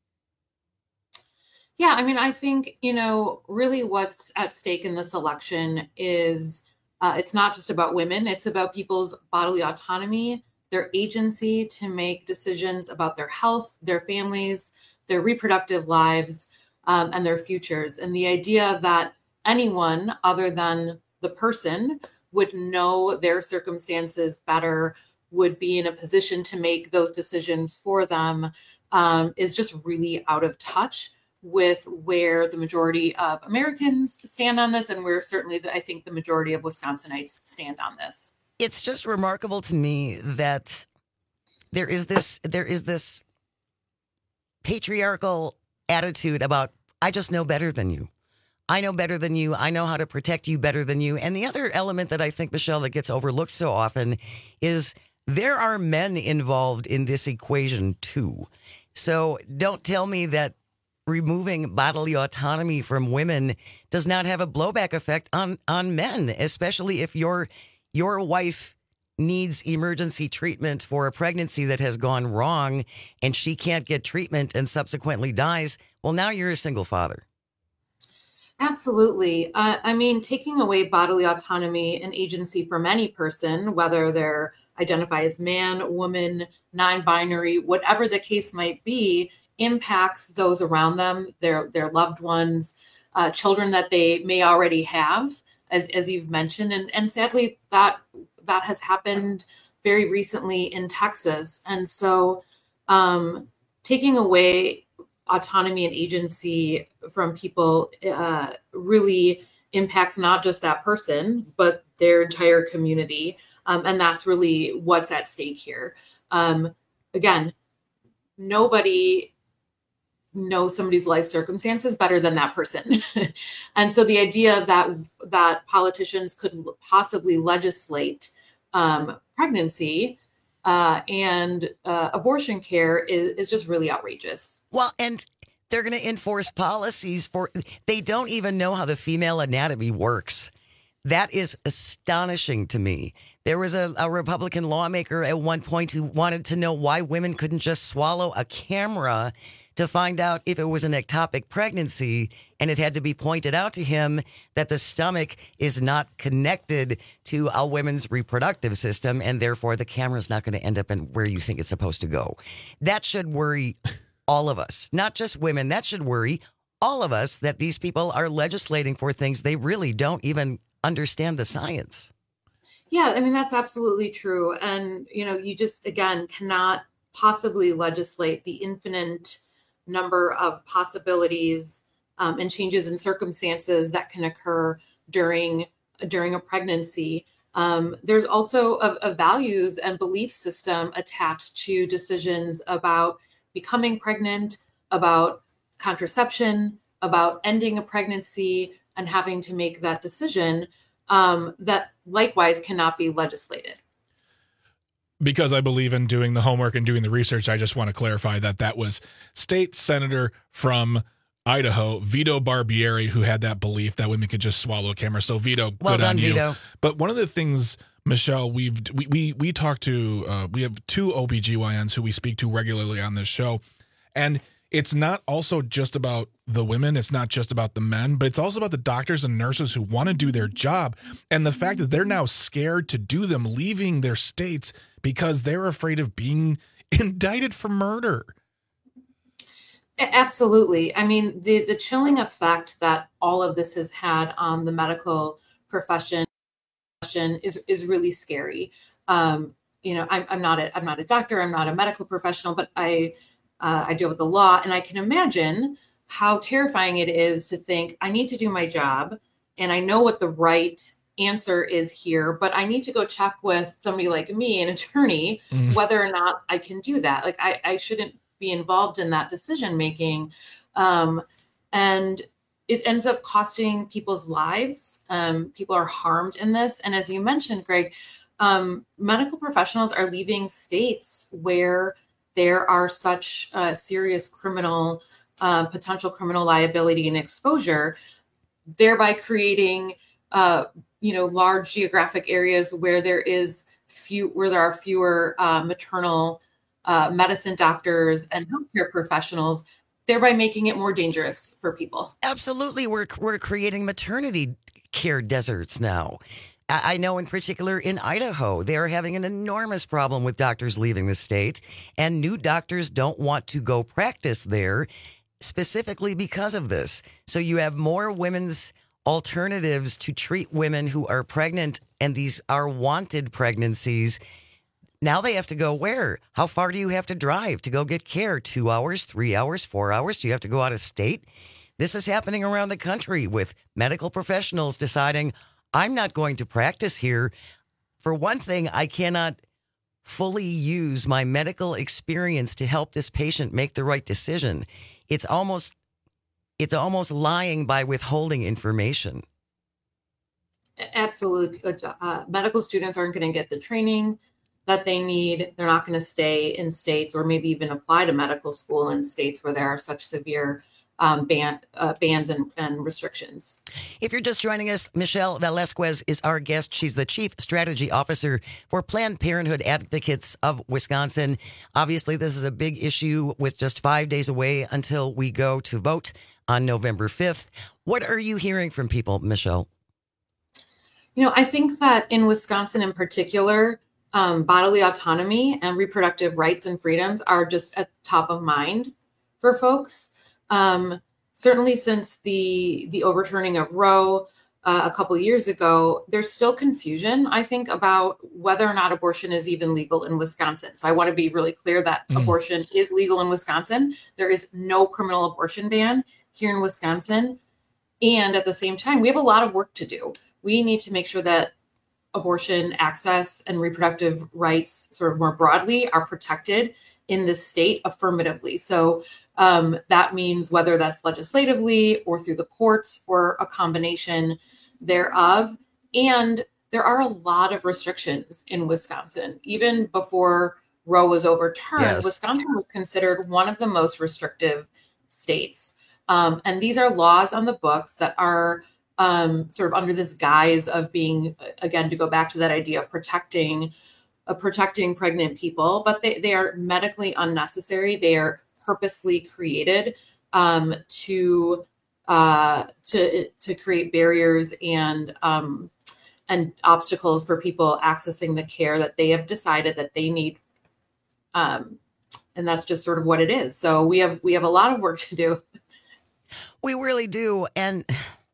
Yeah, I mean, I think, you know, really what's at stake in this election is uh, it's not just about women. It's about people's bodily autonomy, their agency to make decisions about their health, their families, their reproductive lives, um, and their futures. And the idea that anyone other than the person would know their circumstances better, would be in a position to make those decisions for them, um, is just really out of touch with where the majority of Americans stand on this, and where certainly the, I think the majority of Wisconsinites stand on this. It's just remarkable to me that there is this there is this patriarchal attitude about, I just know better than you. I know better than you. I know how to protect you better than you. And the other element that I think, Michelle, that gets overlooked so often is there are men involved in this equation too. So don't tell me that removing bodily autonomy from women does not have a blowback effect on, on men, especially if your your wife needs emergency treatment for a pregnancy that has gone wrong and she can't get treatment and subsequently dies. Well, now you're a single father. Absolutely. Uh, I mean, taking away bodily autonomy and agency from any person, whether they're identify as man, woman, non-binary, whatever the case might be, impacts those around them, their their loved ones, uh, children that they may already have, as as you've mentioned, and and sadly that that has happened very recently in Texas. And so, um, taking away autonomy and agency from people uh, really impacts not just that person, but their entire community, um, and that's really what's at stake here. Um, again, nobody knows somebody's life circumstances better than that person. And so the idea that that politicians could possibly legislate um, pregnancy uh, and uh, abortion care is, is just really outrageous. Well, and they're going to enforce policies for, they don't even know how the female anatomy works. That is astonishing to me. There was a, a Republican lawmaker at one point who wanted to know why women couldn't just swallow a camera to find out if it was an ectopic pregnancy, and it had to be pointed out to him that the stomach is not connected to a woman's reproductive system, and therefore the camera's not going to end up in where you think it's supposed to go. That should worry all of us, not just women. That should worry all of us, that these people are legislating for things they really don't even understand the science. Yeah, I mean, that's absolutely true. And, you know, you just, again, cannot possibly legislate the infinite number of possibilities um, and changes in circumstances that can occur during during a pregnancy. Um, there's also a, a values and belief system attached to decisions about becoming pregnant, about contraception, about ending a pregnancy, and having to make that decision um, that likewise cannot be legislated. Because I believe in doing the homework and doing the research, I just want to clarify that that was state senator from Idaho, Vito Barbieri, who had that belief that women could just swallow a camera. So Vito, well good done, on you. Vito. But one of the things, Michelle, we've we we, we talked to, uh, we have two O B G Y Ns who we speak to regularly on this show, and it's not also just about the women. It's not just about the men, but it's also about the doctors and nurses who want to do their job. And the fact that they're now scared to do them, leaving their states because they're afraid of being indicted for murder. Absolutely. I mean, the, the chilling effect that all of this has had on the medical profession is, is really scary. Um, you know, I'm, I'm not a, I'm not a doctor. I'm not a medical professional, but I, Uh, I deal with the law, and I can imagine how terrifying it is to think I need to do my job and I know what the right answer is here, but I need to go check with somebody like me, an attorney, mm. whether or not I can do that. Like I, I shouldn't be involved in that decision making. Um, and it ends up costing people's lives. Um, people are harmed in this. And as you mentioned, Greg, um, medical professionals are leaving states where there are such uh, serious criminal, uh, potential criminal liability and exposure, thereby creating, uh, you know, large geographic areas where there is few, where there are fewer uh, maternal uh, medicine doctors and healthcare professionals, thereby making it more dangerous for people. Absolutely, we're we're creating maternity care deserts now. I know in particular in Idaho, they're having an enormous problem with doctors leaving the state, and new doctors don't want to go practice there specifically because of this. So you have more women's alternatives to treat women who are pregnant, and these are wanted pregnancies. Now they have to go where? How far do you have to drive to go get care? Two hours, three hours, four hours? Do you have to go out of state? This is happening around the country with medical professionals deciding, I'm not going to practice here. For one thing, I cannot fully use my medical experience to help this patient make the right decision. It's almost it's almost lying by withholding information. Absolutely. Uh, medical students aren't going to get the training that they need. They're not going to stay in states or maybe even apply to medical school in states where there are such severe Um, ban, uh, bans and, and restrictions. If you're just joining us, Michelle Velasquez is our guest. She's the Chief Strategy Officer for Planned Parenthood Advocates of Wisconsin. Obviously, this is a big issue with just five days away until we go to vote on November fifth. What are you hearing from people, Michelle? You know, I think that in Wisconsin in particular, um, bodily autonomy and reproductive rights and freedoms are just at top of mind for folks. Um, certainly since the the overturning of Roe uh, a couple of years ago, there's still confusion, I think, about whether or not abortion is even legal in Wisconsin. So I want to be really clear that mm. abortion is legal in Wisconsin. There is no criminal abortion ban here in Wisconsin. And at the same time, we have a lot of work to do. We need to make sure that abortion access and reproductive rights sort of more broadly are protected in this state affirmatively. So um, that means whether that's legislatively or through the courts or a combination thereof. And there are a lot of restrictions in Wisconsin. Even before Roe was overturned, Yes. Wisconsin was considered one of the most restrictive states. Um, and these are laws on the books that are um, sort of under this guise of being, again, to go back to that idea of protecting uh, protecting pregnant people, but they, they are medically unnecessary. They are purposely created um, to uh, to to create barriers and um, and obstacles for people accessing the care that they have decided that they need. Um, and that's just sort of what it is. So we have we have a lot of work to do. We really do. And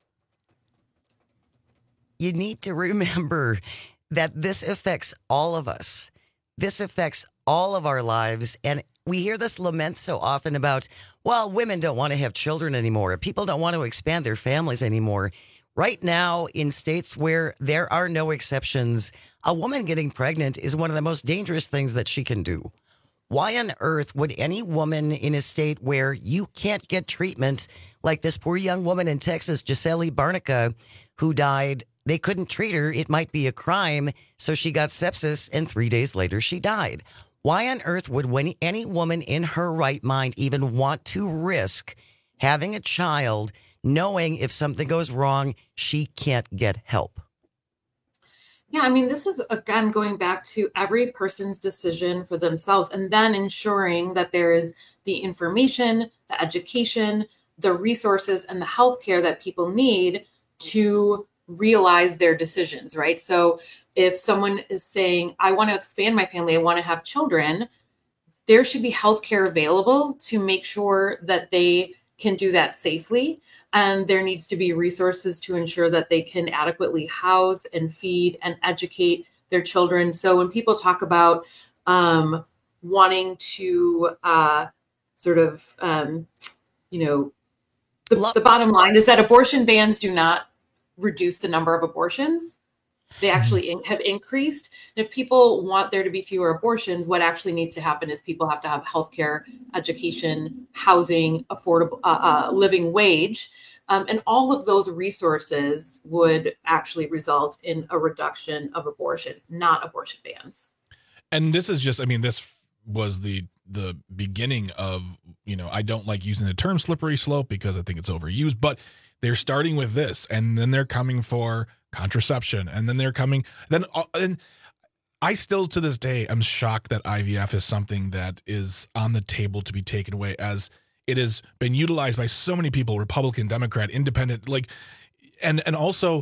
you need to remember that this affects all of us. This affects all of our lives. And we hear this lament so often about, well, women don't want to have children anymore. People don't want to expand their families anymore. Right now, in states where there are no exceptions, a woman getting pregnant is one of the most dangerous things that she can do. Why on earth would any woman in a state where you can't get treatment, like this poor young woman in Texas, Gisele Barnica, who died, they couldn't treat her, it might be a crime, so she got sepsis, and three days later she died. Why on earth would when any woman in her right mind even want to risk having a child, knowing if something goes wrong, she can't get help? Yeah, I mean, this is, again, going back to every person's decision for themselves, and then ensuring that there is the information, the education, the resources, and the healthcare that people need to realize their decisions, right? So if someone is saying, I want to expand my family, I want to have children, there should be healthcare available to make sure that they can do that safely. And there needs to be resources to ensure that they can adequately house and feed and educate their children. So when people talk about um, wanting to uh, sort of, um, you know, the, the bottom line is that abortion bans do not reduce the number of abortions. They actually in, have increased. And if people want there to be fewer abortions, what actually needs to happen is people have to have healthcare, education, housing, affordable uh, uh, living wage. Um, and all of those resources would actually result in a reduction of abortion, not abortion bans. And this is just, I mean, this was the the beginning of, you know, I don't like using the term slippery slope because I think it's overused, but they're starting with this, and then they're coming for contraception, and then they're coming, then, and I still to this day am shocked that I V F is something that is on the table to be taken away, as it has been utilized by so many people, Republican, Democrat, Independent, like, and and also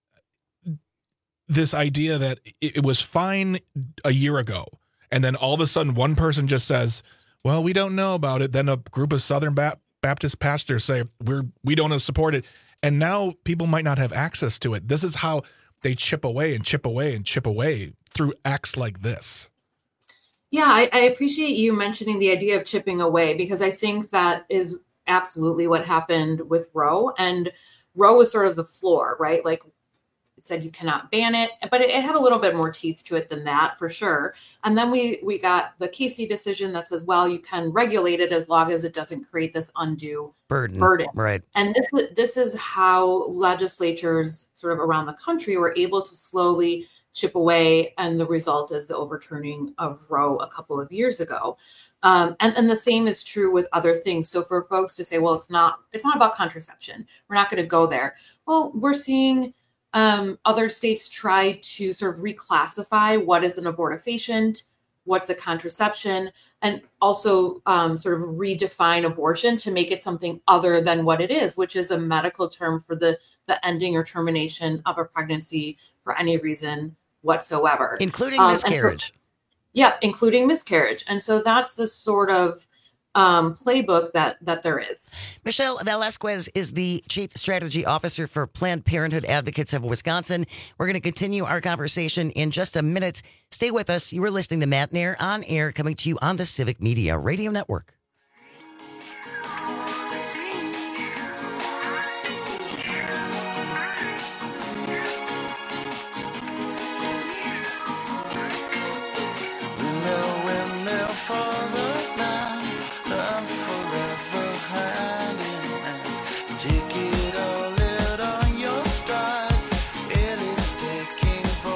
this idea that it, it was fine a year ago, and then all of a sudden one person just says, well, we don't know about it. Then a group of Southern Baptist Baptist pastors say we're we don't support it, and now people might not have access to it. This is how they chip away and chip away and chip away through acts like this. Yeah, I, I appreciate you mentioning the idea of chipping away, because I think that is absolutely what happened with Roe. And Roe was sort of the floor, right? Like it said you cannot ban it, but it, it had a little bit more teeth to it than that, for sure. And then we we got the Casey decision that says, well, you can regulate it as long as it doesn't create this undue burden. burden. Right. And this this is how legislatures sort of around the country were able to slowly chip away, and the result is the overturning of Roe a couple of years ago. Um, and, and the same is true with other things. So for folks to say, well, it's not it's not about contraception, we're not going to go there. Well, we're seeing um, other states try to sort of reclassify what is an abortifacient, what's a contraception, and also um, sort of redefine abortion to make it something other than what it is, which is a medical term for the, the ending or termination of a pregnancy for any reason whatsoever. Including Um, and miscarriage. so- yeah, including miscarriage. And so that's the sort of um, playbook that that there is. Michelle Velasquez is the Chief Strategy Officer for Planned Parenthood Advocates of Wisconsin. We're going to continue our conversation in just a minute. Stay with us. You are listening to Matt Nair on air, coming to you on the Civic Media Radio Network. Take it all out on your stride. It is taking for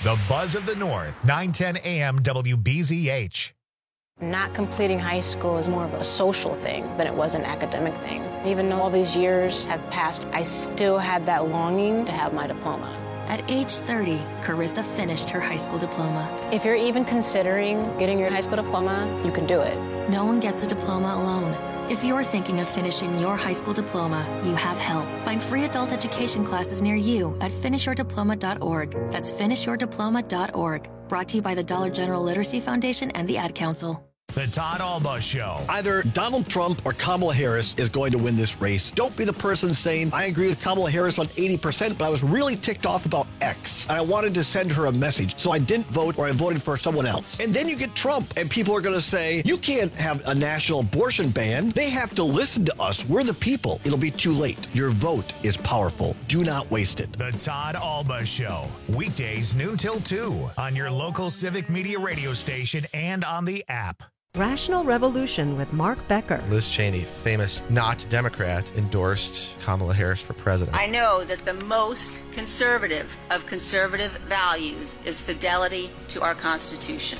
The Buzz of the North, nine ten a.m. W B Z H. Not completing high school is more of a social thing than it was an academic thing. Even though all these years have passed, I still had that longing to have my diploma. At age thirty, Carissa finished her high school diploma. If you're even considering getting your high school diploma, you can do it. No one gets a diploma alone. If you're thinking of finishing your high school diploma, you have help. Find free adult education classes near you at finish your diploma dot org. That's finish your diploma dot org. Brought to you by the Dollar General Literacy Foundation and the Ad Council. The Todd Alba Show. Either Donald Trump or Kamala Harris is going to win this race. Don't be the person saying, I agree with Kamala Harris on eighty percent, but I was really ticked off about X. And I wanted to send her a message, so I didn't vote or I voted for someone else. And then you get Trump, and people are going to say, you can't have a national abortion ban. They have to listen to us. We're the people. It'll be too late. Your vote is powerful. Do not waste it. The Todd Alba Show. Weekdays noon till two on your local Civic Media radio station and on the app. Rational Revolution with Mark Becker. Liz Cheney, famous not Democrat, endorsed Kamala Harris for president. I know that the most conservative of conservative values is fidelity to our Constitution.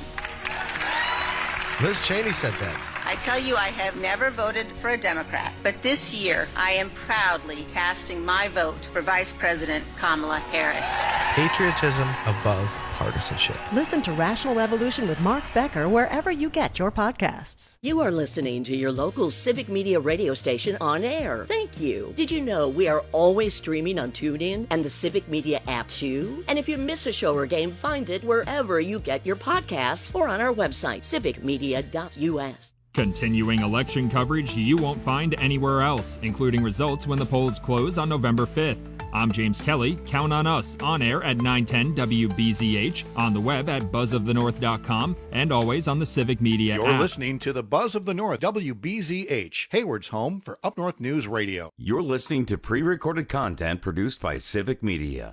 Liz Cheney said that. I tell you, I have never voted for a Democrat, but this year I am proudly casting my vote for Vice President Kamala Harris. Patriotism above partisanship. Listen to Rational Revolution with Mark Becker wherever you get your podcasts. You are listening to your local Civic Media radio station on air. Thank you. Did you know we are always streaming on TuneIn and the Civic Media app too? And if you miss a show or game, find it wherever you get your podcasts or on our website, civic media dot u s. Continuing election coverage you won't find anywhere else, including results when the polls close on November fifth. I'm James Kelly. Count on us on air at nine ten W B Z H, on the web at buzz of the north dot com, and always on the Civic Media You're app. listening to the Buzz of the North, W B Z H, Hayward's home for Up North News Radio. You're listening to pre-recorded content produced by Civic Media.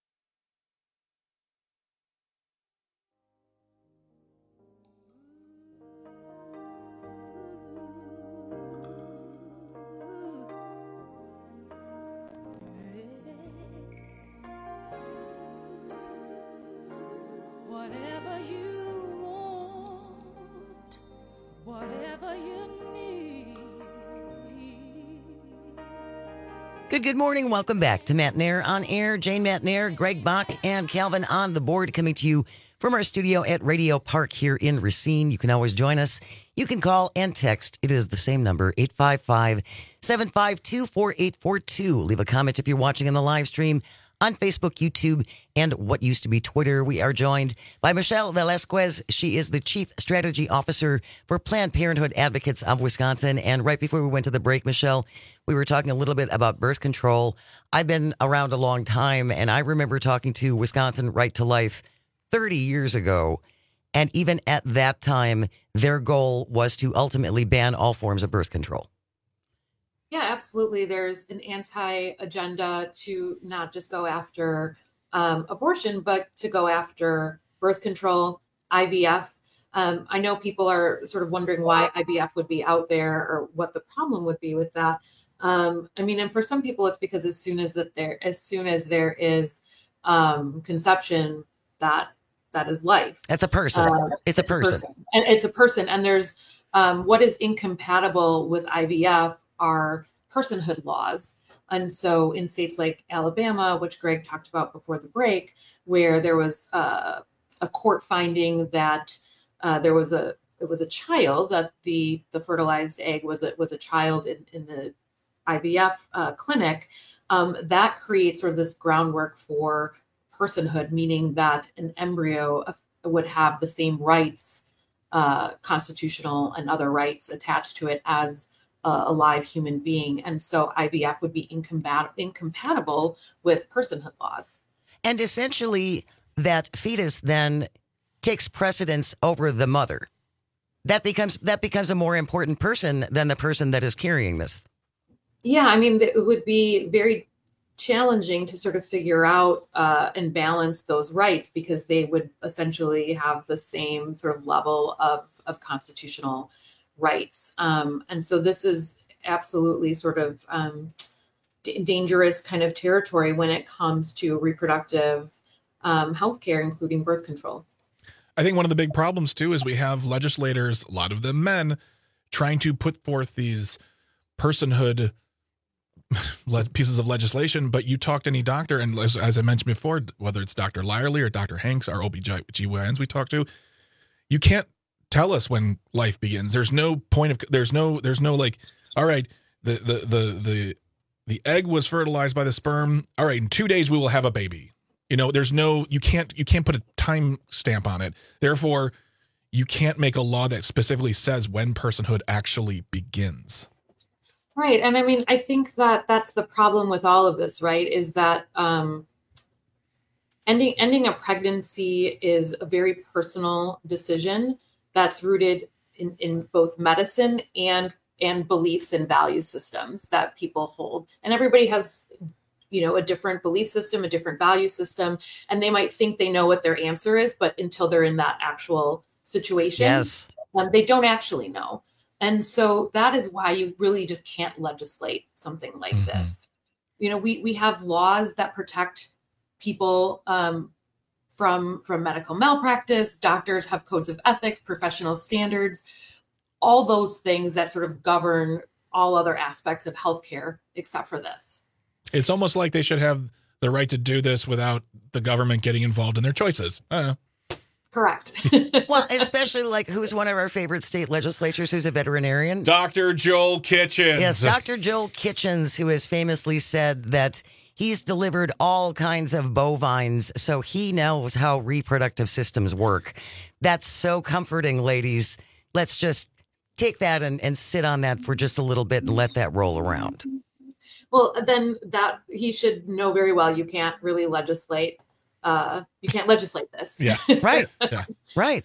Whatever you want, whatever you need. Good, good morning. Welcome back to Matt Nair on air. Jane Matt Nair, Greg Bach, and Calvin on the board, coming to you from our studio at Radio Park here in Racine. You can always join us. You can call and text. It is the same number, eight five five, seven five two, four eight four two. Leave a comment if you're watching in the live stream on Facebook, YouTube, and what used to be Twitter. We are joined by Michelle Velasquez. She is the Chief Strategy Officer for Planned Parenthood Advocates of Wisconsin. And right before we went to the break, Michelle, we were talking a little bit about birth control. I've been around a long time, and I remember talking to Wisconsin Right to Life thirty years ago. And even at that time, their goal was to ultimately ban all forms of birth control. Yeah, absolutely. There's an anti-agenda to not just go after um, abortion, but to go after birth control, I V F. Um, I know people are sort of wondering why I V F would be out there or what the problem would be with that. Um, I mean, and for some people, it's because as soon as that there, as soon as there is um, conception, that that is life. That's a person. Uh, it's a it's person. A person. And it's a person. And there's um, what is incompatible with I V F are personhood laws. And so in states like Alabama, which Greg talked about before the break, where there was uh, a court finding that uh, there was a it was a child, that the the fertilized egg was a was a child in, in the I V F uh, clinic, um, that creates sort of this groundwork for personhood, meaning that an embryo would have the same rights, uh, constitutional and other rights attached to it as Uh, a live human being. And so I V F would be incompat- incompatible with personhood laws. And essentially, that fetus then takes precedence over the mother. That becomes that becomes a more important person than the person that is carrying this. Yeah, I mean, it would be very challenging to sort of figure out uh, and balance those rights, because they would essentially have the same sort of level of, of constitutional rights. Um, and so this is absolutely sort of um, d- dangerous kind of territory when it comes to reproductive um, healthcare, including birth control. I think one of the big problems, too, is we have legislators, a lot of them men, trying to put forth these personhood pieces of legislation. But you talk to any doctor, and as, as I mentioned before, whether it's Doctor Lyerly or Doctor Hanks, our O B G Y Ns we talk to, you can't tell us when life begins. There's no point of, there's no, there's no like, all right, the, the, the, the, the egg was fertilized by the sperm. All right, in two days we will have a baby. You know, there's no, you can't, you can't put a time stamp on it. Therefore, you can't make a law that specifically says when personhood actually begins. Right. And I mean, I think that that's the problem with all of this, right? Is that um, ending, ending a pregnancy is a very personal decision that's rooted in, in both medicine and, and beliefs and value systems that people hold. And everybody has, you know, a different belief system, a different value system, and they might think they know what their answer is, but until they're in that actual situation, yes. um, they don't actually know. And so that is why you really just can't legislate something like mm-hmm. this. You know, we we have laws that protect people um, from from medical malpractice. Doctors have codes of ethics, professional standards, all those things that sort of govern all other aspects of healthcare, except for this. It's almost like they should have the right to do this without the government getting involved in their choices. I don't know. Correct. Well, especially like who's one of our favorite state legislatures who's a veterinarian? Doctor Joel Kitchens. Yes, Doctor Joel Kitchens, who has famously said that he's delivered all kinds of bovines, so he knows how reproductive systems work. That's so comforting, ladies. Let's just take that and, and sit on that for just a little bit and let that roll around. Well, then that he should know very well you can't really legislate. Uh, you can't legislate this. Yeah. Right. Yeah. Right.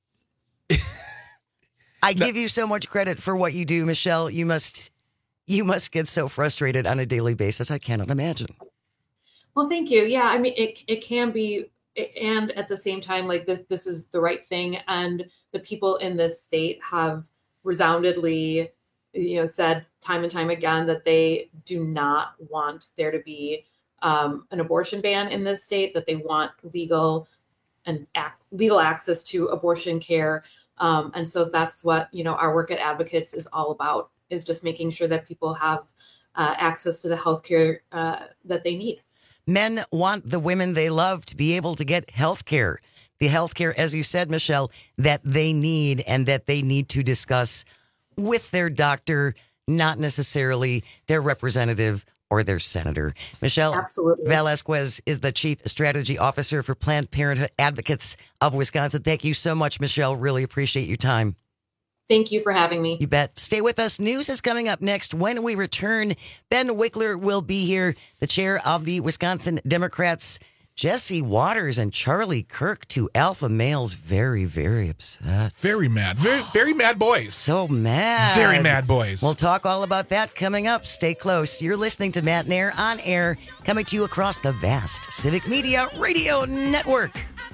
I give you so much credit for what you do, Michelle. You must you must get so frustrated on a daily basis. I cannot imagine. Well, thank you. Yeah, I mean, it it can be, and at the same time, like this this is the right thing, and the people in this state have resoundingly, you know, said time and time again that they do not want there to be um, an abortion ban in this state, that they want legal and ac- legal access to abortion care. Um, and so that's what, you know, our work at Advocates is all about, is just making sure that people have uh, access to the healthcare uh, that they need. Men want the women they love to be able to get health care. The health care, as you said, Michelle, that they need and that they need to discuss with their doctor, not necessarily their representative or their senator. Michelle Absolutely. Velasquez is the Chief Strategy Officer for Planned Parenthood Advocates of Wisconsin. Thank you so much, Michelle. Really appreciate your time. Thank you for having me. You bet. Stay with us. News is coming up next. When we return, Ben Wickler will be here, the chair of the Wisconsin Democrats. Jesse Waters and Charlie Kirk, two alpha males, very, very upset. Very mad. Very, very mad boys. So mad. Very mad boys. We'll talk all about that coming up. Stay close. You're listening to Matt Nair on air, coming to you across the vast Civic Media Radio Network.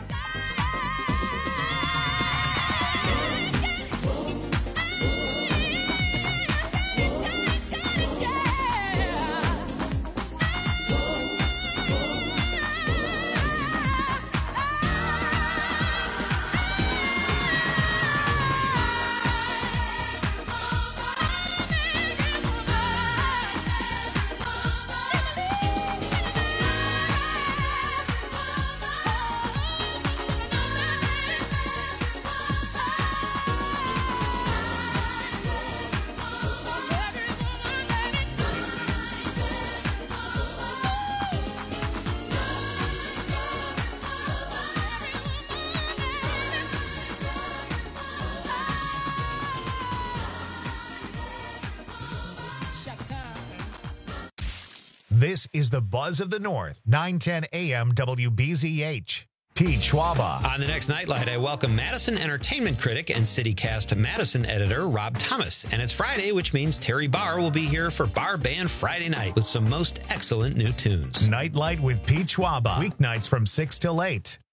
This is the Buzz of the North, nine ten A M W B Z H. Pete Schwaba. On the next Nightlight, I welcome Madison entertainment critic and CityCast Madison editor Rob Thomas. And it's Friday, which means Terry Barr will be here for Bar Band Friday night with some most excellent new tunes. Nightlight with Pete Schwaba. Weeknights from six till eight.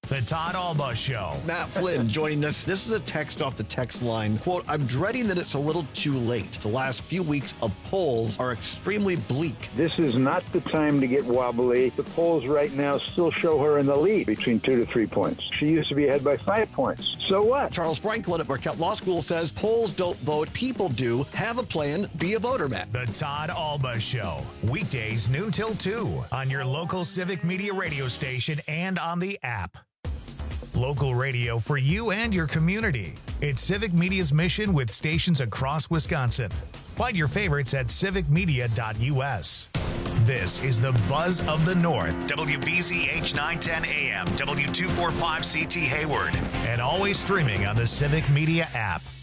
The Todd Alba Show. Matt Flynn joining us. This is a text off the text line. Quote, I'm dreading that it's a little too late. The last few weeks of polls are extremely bleak. This is not the time to get wobbly. The polls right now still show her in the lead between two to three points. She used to be ahead by five points. So what? Charles Franklin at Marquette Law School says polls don't vote, people do. Have a plan, be a voter, Matt. The Todd Alba Show. Weekdays noon till two on your local Civic Media radio station and on the app. Local radio for you and your community. It's Civic Media's mission with stations across Wisconsin. Find your favorites at civic media dot u s. This is the Buzz of the North, W B Z H nine ten A M, W two forty-five C T Hayward, and always streaming on the Civic Media app.